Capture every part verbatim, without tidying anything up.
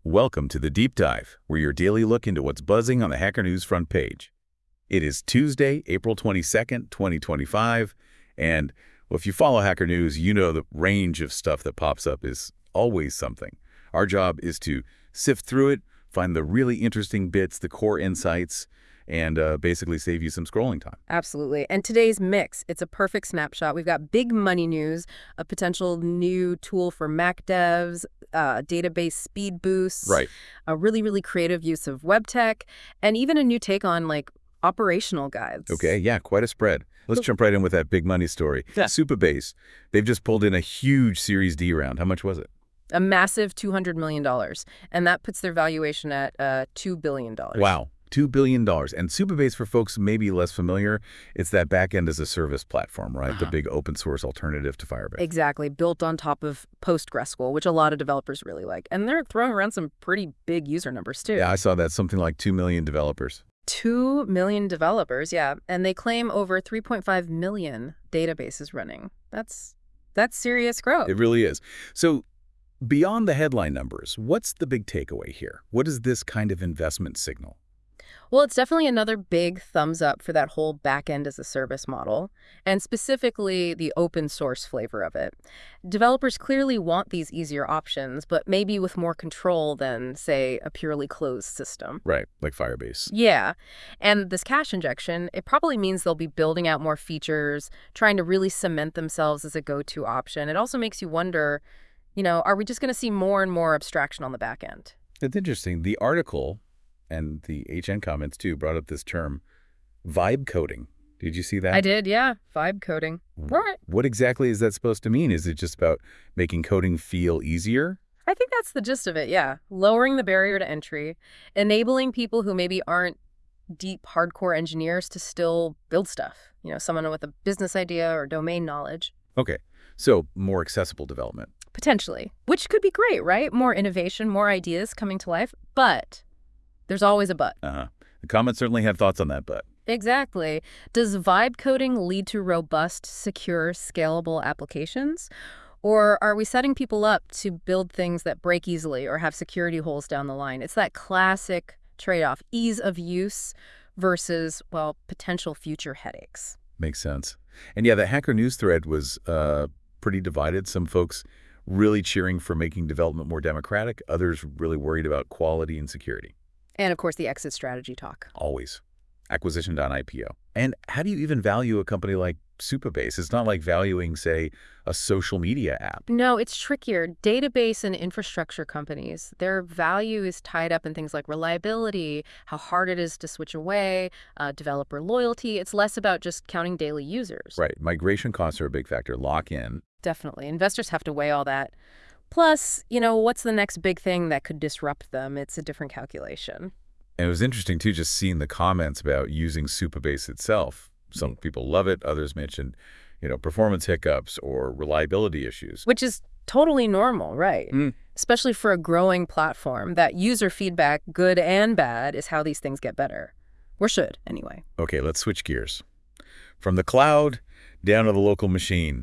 Welcome to the Deep Dive, where your daily look into what's buzzing on the Hacker News front page. It is Tuesday, April twenty-second, twenty twenty-five, and well, if you follow Hacker News, you know the range of stuff that pops up is always something. Our job is to sift through it, find the really interesting bits, the core insights, and uh, basically save you some scrolling time. Absolutely. And today's mix, it's a perfect snapshot. We've got big money news, a potential new tool for Mac devs, uh, database speed boosts, Right. a really, really creative use of web tech, and even a new take on like operational guides. Okay, yeah, quite a spread. Let's So- jump right in with that big money story. Yeah. Supabase, they've just pulled in a huge Series D round. How much was it? A massive two hundred million dollars. And that puts their valuation at uh, two billion dollars. Wow, two billion dollars. And Supabase, for folks maybe less familiar, it's that back-end as a service platform, right? The Uh-huh. big open source alternative to Firebase. Exactly, built on top of PostgreSQL, which a lot of developers really like. And they're throwing around some pretty big user numbers, too. Yeah, I saw that, something like two million developers. Two million developers, yeah. And they claim over three point five million databases running. That's that's serious growth. It really is. So beyond the headline numbers, what's the big takeaway here? What is this kind of investment signal? Well, it's definitely another big thumbs up for that whole back-end as a service model, and specifically the open source flavor of it. Developers clearly want these easier options, but maybe with more control than, say, a purely closed system. Right, like Firebase. Yeah. And this cash injection, it probably means they'll be building out more features, trying to really cement themselves as a go-to option. It also makes you wonder, you know, are we just going to see more and more abstraction on the back end? It's interesting. The article and the H N comments, too, brought up this term, vibe coding. Did you see that? I did, yeah. Vibe coding. Right. What exactly is that supposed to mean? Is it just about making coding feel easier? I think that's the gist of it, yeah. Lowering the barrier to entry, enabling people who maybe aren't deep, hardcore engineers to still build stuff. You know, someone with a business idea or domain knowledge. Okay, so more accessible development. Potentially. Which could be great, right? More innovation, more ideas coming to life. But there's always a but. Uh-huh. The comments certainly have thoughts on that, but Exactly. Does vibe coding lead to robust, secure, scalable applications? Or are we setting people up to build things that break easily or have security holes down the line? It's that classic trade-off, ease of use versus, well, potential future headaches. makes sense. And yeah, the Hacker News thread was uh, pretty divided. Some folks really cheering for making development more democratic, others really worried about quality and security. And, of course, the exit strategy talk. Always. Acquisition dot I P O. And how do you even value a company like Supabase? It's not like valuing, say, a social media app. No, it's trickier. Database and infrastructure companies, their value is tied up in things like reliability, how hard it is to switch away, uh, developer loyalty. It's less about just counting daily users. Right. Migration costs are a big factor. Lock in. Definitely. Investors have to weigh all that. Plus, you know, what's the next big thing that could disrupt them? It's a different calculation. And it was interesting, too, just seeing the comments about using Supabase itself. Some people love it. Others mentioned, you know, performance hiccups or reliability issues. Which is totally normal, right? Mm. Especially for a growing platform. That user feedback, good and bad, is how these things get better. Or should, anyway. Okay, let's switch gears. From the cloud down to the local machine.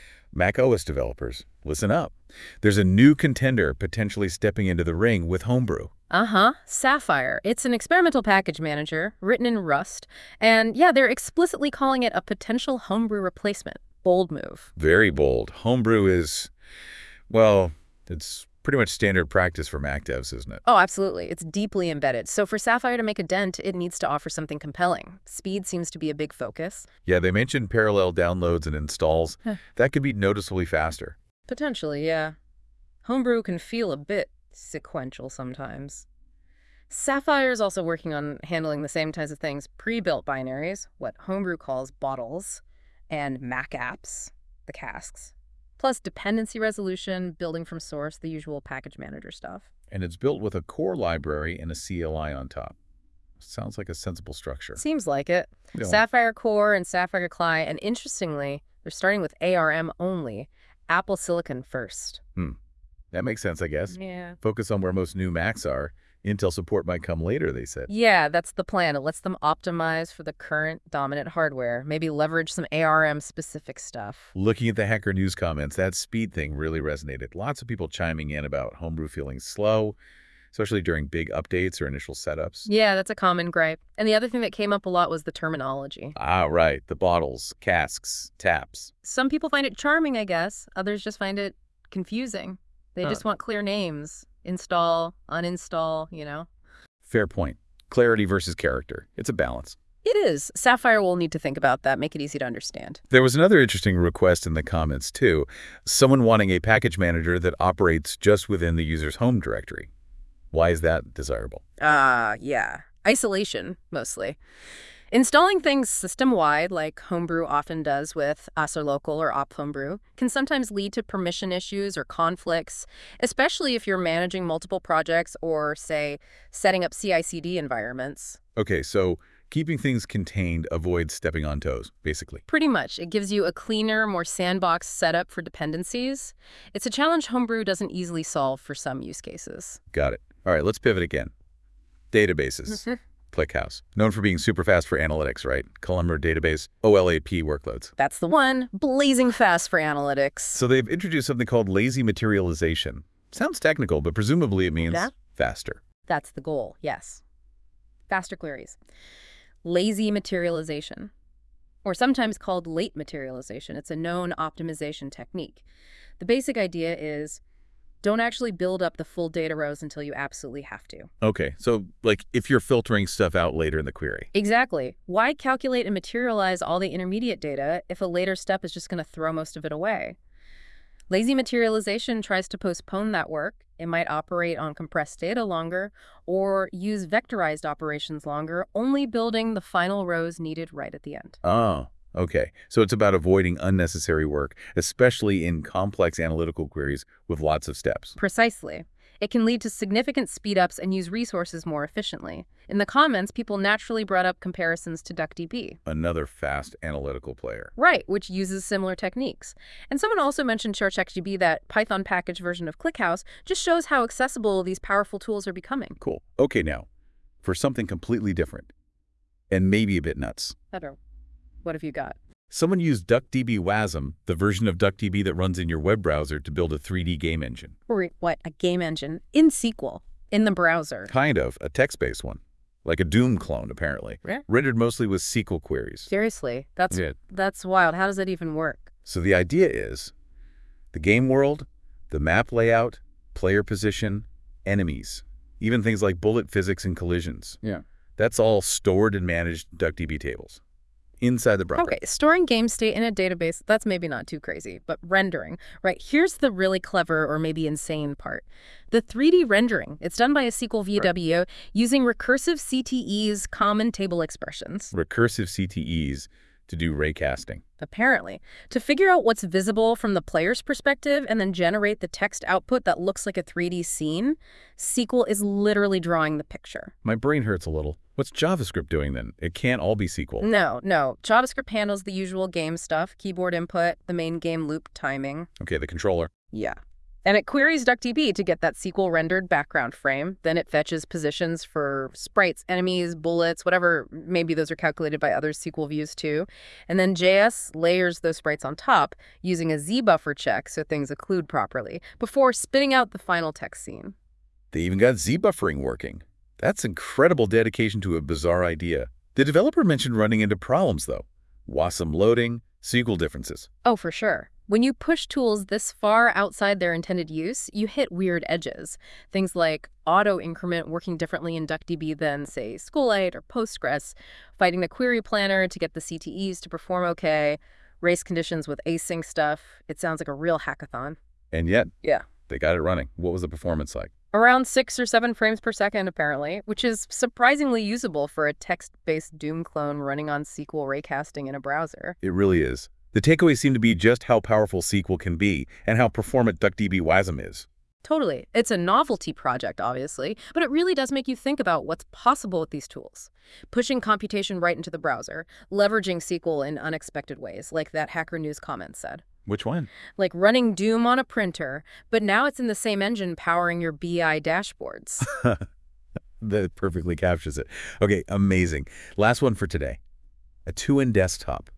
macOS developers, listen up. There's a new contender potentially stepping into the ring with Homebrew. Uh-huh. Sapphire. It's an experimental package manager written in Rust. And yeah, they're explicitly calling it a potential Homebrew replacement. Bold move. Very bold. Homebrew is, well, it's pretty much standard practice for Mac devs, isn't it? Oh, absolutely. It's deeply embedded. So for Sapphire to make a dent, it needs to offer something compelling. Speed seems to be a big focus. Yeah, they mentioned parallel downloads and installs. Huh. That could be noticeably faster. Potentially, yeah. Homebrew can feel a bit sequential sometimes. Sapphire is also working on handling the same kinds of things, pre-built binaries, what Homebrew calls bottles, and Mac apps, the casks, plus dependency resolution, building from source, the usual package manager stuff. And it's built with a core library and a C L I on top. Sounds like a sensible structure. Seems like it. You know, Sapphire Core and Sapphire Cli, and interestingly, they're starting with A R M only, Apple Silicon first. that makes sense, I guess. Yeah. Focus on where most new Macs are. Intel support might come later, they said. Yeah, that's the plan. It lets them optimize for the current dominant hardware, maybe leverage some A R M-specific stuff. Looking at the Hacker News comments, that speed thing really resonated. Lots of people chiming in about Homebrew feeling slow, especially during big updates or initial setups. Yeah, that's a common gripe. And the other thing that came up a lot was the terminology. Ah, right. The bottles, casks, taps. Some people find it charming, I guess. Others just find it confusing. They Huh. just want clear names. Install, uninstall, you know. Fair point. Clarity versus character. It's a balance. It is. Sapphire will need to think about that, make it easy to understand. There was another interesting request in the comments, too. Someone wanting a package manager that operates just within the user's home directory. Why is that desirable? Ah, uh, yeah. Isolation, mostly. Installing things system-wide, like Homebrew often does with Acer Local or Op Homebrew, can sometimes lead to permission issues or conflicts, especially if you're managing multiple projects or, say, setting up C I C D environments. Okay, so keeping things contained avoids stepping on toes, basically. Pretty much. It gives you a cleaner, more sandbox setup for dependencies. It's a challenge Homebrew doesn't easily solve for some use cases. Got it. All right, let's pivot again. Databases. ClickHouse. Known for being super fast for analytics, right? Columnar database, O L A P workloads. That's the one. Blazing fast for analytics. So they've introduced something called lazy materialization. Sounds technical, but presumably it means Yeah. faster. That's the goal, yes. Faster queries. Lazy materialization, or sometimes called late materialization. It's a known optimization technique. The basic idea is don't actually build up the full data rows until you absolutely have to. Okay, so like if you're filtering stuff out later in the query. Exactly. Why calculate and materialize all the intermediate data if a later step is just going to throw most of it away? Lazy materialization tries to postpone that work. It might operate on compressed data longer or use vectorized operations longer, only building the final rows needed right at the end. Oh, okay. So it's about avoiding unnecessary work, especially in complex analytical queries with lots of steps. Precisely. It can lead to significant speedups and use resources more efficiently. In the comments, people naturally brought up comparisons to DuckDB. Another fast analytical player. Right, which uses similar techniques. And someone also mentioned SearchXGB, that Python package version of ClickHouse, just shows how accessible these powerful tools are becoming. Cool. Okay, now, for something completely different, and maybe a bit nuts. Better. What have you got? Someone used DuckDB WASM, the version of DuckDB that runs in your web browser, to build a three D game engine. Or what? A game engine in S Q L, in the browser. Kind of, a text-based one. Like a Doom clone, apparently. Yeah. Rendered mostly with S Q L queries. Seriously, that's Yeah. that's wild. How does that even work? So the idea is the game world, the map layout, player position, enemies, even things like bullet physics and collisions. Yeah. That's all stored and managed in DuckDB tables inside the browser. Okay, storing game state in a database, that's maybe not too crazy, but rendering, right? Here's the really clever or maybe insane part. The three D rendering, it's done by a S Q L V W right. using recursive C T Es, common table expressions. Recursive C T Es to do raycasting. Apparently. To figure out what's visible from the player's perspective and then generate the text output that looks like a three D scene, S Q L is literally drawing the picture. My brain hurts a little. What's JavaScript doing then? It can't all be S Q L. No, no. JavaScript handles the usual game stuff, keyboard input, the main game loop timing. Okay, the controller. Yeah. And it queries DuckDB to get that S Q L rendered background frame. Then it fetches positions for sprites, enemies, bullets, whatever. Maybe those are calculated by other S Q L views too. And then J S layers those sprites on top using a Z-buffer check so things occlude properly before spitting out the final text scene. They even got Z-buffering working. That's incredible dedication to a bizarre idea. The developer mentioned running into problems, though. WASM loading, S Q L differences. Oh, for sure. When you push tools this far outside their intended use, you hit weird edges. Things like auto-increment working differently in DuckDB than, say, SQLite or Postgres, fighting the query planner to get the C T Es to perform okay, race conditions with async stuff. It sounds like a real hackathon. And yet, yeah, they got it running. What was the performance like? Around six or seven frames per second, apparently, which is surprisingly usable for a text-based Doom clone running on S Q L raycasting in a browser. It really is. The takeaways seem to be just how powerful S Q L can be and how performant DuckDB WASM is. Totally. It's a novelty project, obviously, but it really does make you think about what's possible with these tools. Pushing computation right into the browser, leveraging S Q L in unexpected ways, like that Hacker News comment said. Which one? Like running Doom on a printer, but now it's in the same engine powering your B I dashboards. That perfectly captures it. Okay, amazing. Last one for today. A two-in desktop.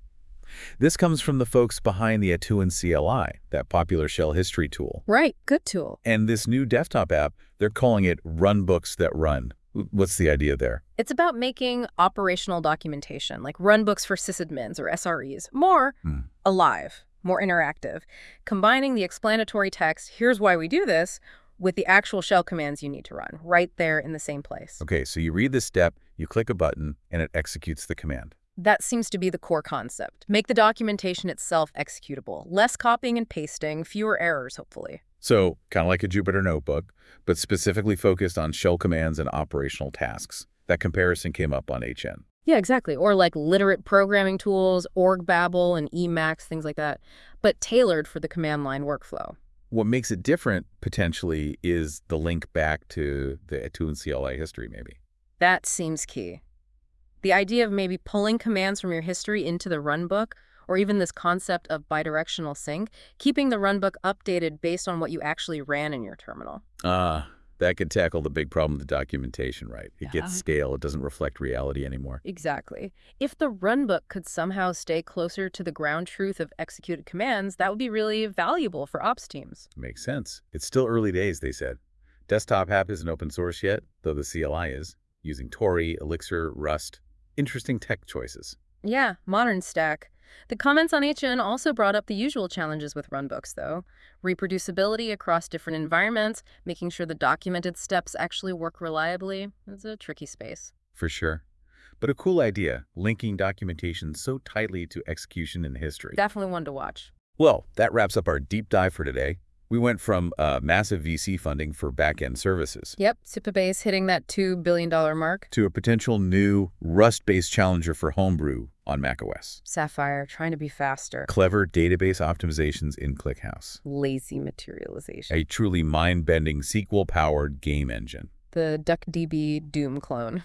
This comes from the folks behind the Atuin C L I, that popular shell history tool. Right, good tool. And this new desktop app, they're calling it Runbooks That Run. What's the idea there? It's about making operational documentation, like runbooks for sysadmins or S R Es, more Hmm. alive, more interactive, combining the explanatory text, here's why we do this, with the actual shell commands you need to run, right there in the same place. Okay, so you read this step, you click a button, and it executes the command. That seems to be the core concept. Make the documentation itself executable. Less copying and pasting, fewer errors, hopefully. So, kind of like a Jupyter notebook, but specifically focused on shell commands and operational tasks. That comparison came up on H N. Yeah, exactly. Or like literate programming tools, OrgBabel and Emacs, things like that, but tailored for the command line workflow. What makes it different, potentially, is the link back to the Atuin C L I history, maybe. That seems key. The idea of maybe pulling commands from your history into the runbook, or even this concept of bidirectional sync, keeping the runbook updated based on what you actually ran in your terminal. Ah, that could tackle the big problem of the documentation, right? It Yeah. gets stale. It doesn't reflect reality anymore. Exactly. If the runbook could somehow stay closer to the ground truth of executed commands, that would be really valuable for ops teams. Makes sense. It's still early days, they said. Desktop app isn't open source yet, though the C L I is, using Tori, Elixir, Rust. Interesting tech choices. Yeah, modern stack. The comments on H N also brought up the usual challenges with runbooks, though. Reproducibility across different environments, making sure the documented steps actually work reliably, is a tricky space. For sure. But a cool idea, linking documentation so tightly to execution and history. Definitely one to watch. Well, that wraps up our deep dive for today. We went from uh, massive V C funding for back-end services Yep, Supabase hitting that two billion dollar mark. to a potential new Rust-based challenger for Homebrew on macOS. Sapphire, trying to be faster. Clever database optimizations in ClickHouse. Lazy materialization. A truly mind-bending S Q L-powered game engine. The DuckDB Doom clone.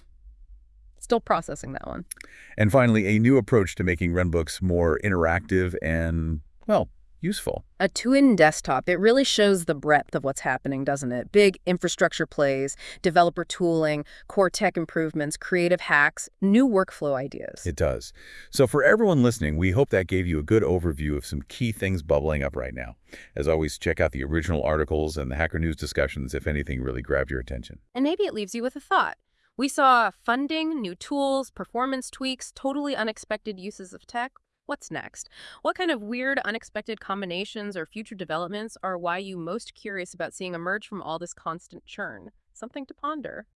Still processing that one. And finally, a new approach to making runbooks more interactive and, well, useful. Atuin Desktop, it really shows the breadth of what's happening, doesn't it? Big infrastructure plays, developer tooling, core tech improvements, creative hacks, new workflow ideas. It does. So for everyone listening, we hope that gave you a good overview of some key things bubbling up right now. As always, check out the original articles and the Hacker News discussions if anything really grabbed your attention. And maybe it leaves you with a thought. We saw funding, new tools, performance tweaks, totally unexpected uses of tech. What's next? What kind of weird, unexpected combinations or future developments are why you most curious about seeing emerge from all this constant churn? Something to ponder.